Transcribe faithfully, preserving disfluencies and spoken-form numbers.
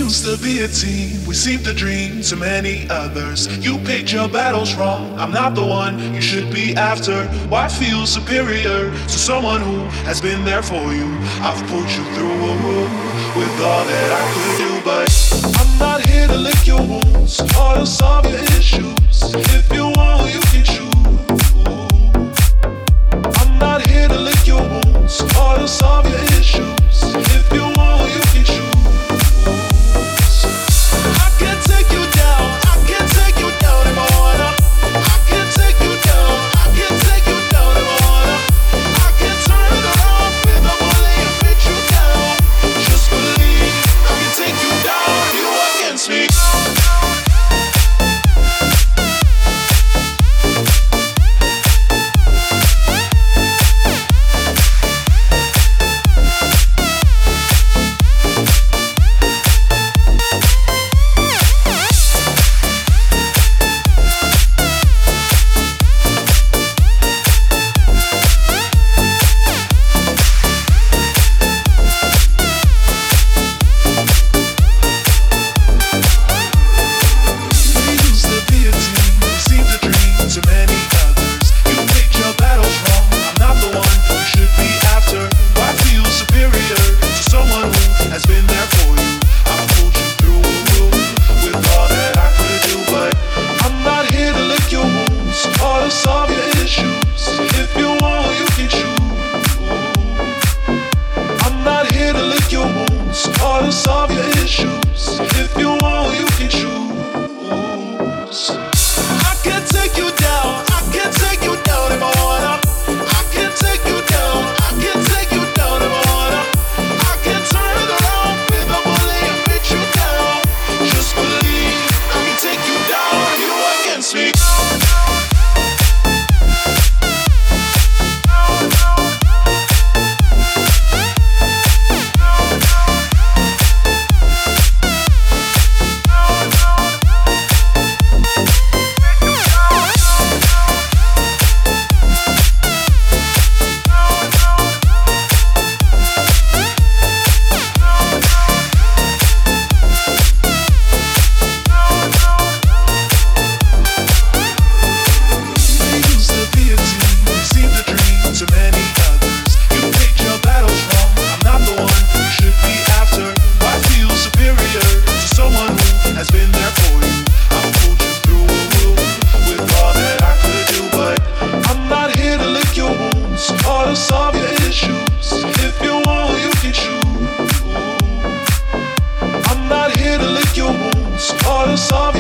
used to be a team, we seemed to dream to many others. You picked your battles wrong, I'm not the one you should be after. Why feel superior to someone who has been there for you? I've pulled you through with all that I could do, but I'm not here to lick your wounds or to solve your issues. If you want, you can choose. I'm not here to lick your wounds or to solve your issues. If you want, you can choose. I can take you down, I can take you down if I wanna. I can take you down, I can take you down if I wanna. I can turn it around with a bullet and beat you down. Just believe I can take you down, you against me. Solve